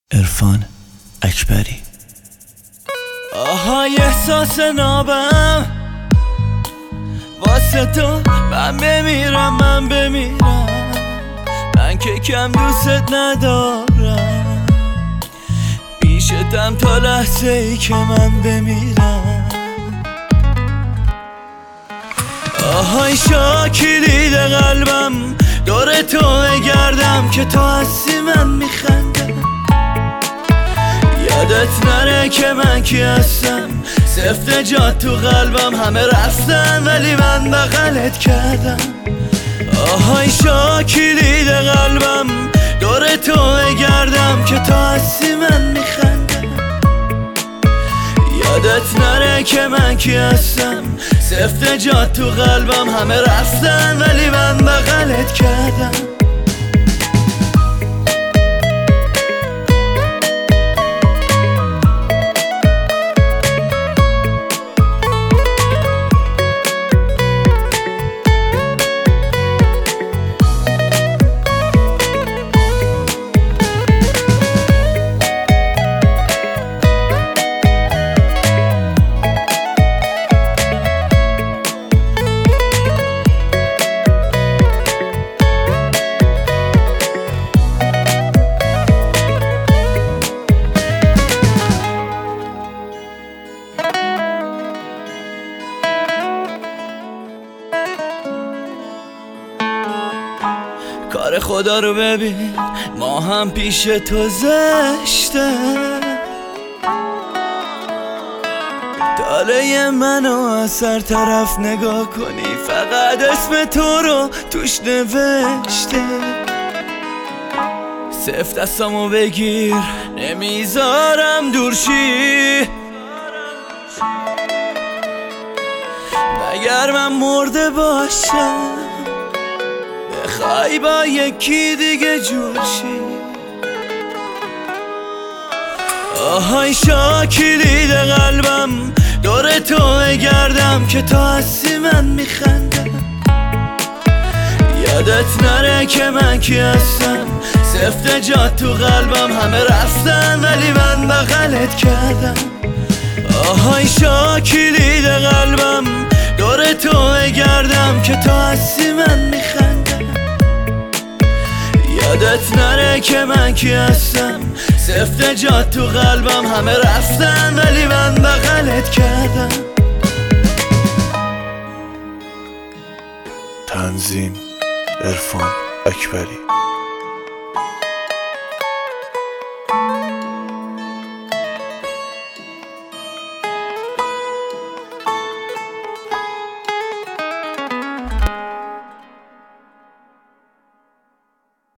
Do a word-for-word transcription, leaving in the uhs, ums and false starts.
عرفان اکبری. آهای احساس نابم واسه تو، من بمیرم من بمیرم، من که کم دوست ندارم، پیشتم تا لحظه ای که من بمیرم. آهای شاکلید قلبم، دور تو بگردم که تو هستی من میخندم، یادت نره که من کی هستم، سفت جات تو قلبم، همه رفتن ولی من بغلت کردم. آهای شاکلید قلبم، دور تو بگردم که تو هستی من میخندم، یادت نره که من کی هستم، سفت جات تو قلبم، همه رفتن ولی من بغلت کردم. کار خدا رو ببین، ما هم پیش تو زشته، داله منو از سر طرف نگاه کنی، فقط اسم تو رو توش نوشته. سفت دستامو بگیر، نمیذارم دورشی، مگر من مرده باشم بخوای با یکی دیگه جوشی. آهای شاکلید قلبم، دور تو بگردم که تو هستی من میخندم، یادت نره که من کی هستم، سفت جات تو قلبم، همه رفتن ولی من بغلت کردم. آهای شاکلید قلبم، دور تو بگردم که تو هستی من میخندم، یادت نره که من کی هستم، سفت جات تو قلبم، همه رفتن ولی من بغلت کردم. تنظیم عرفان اکبری.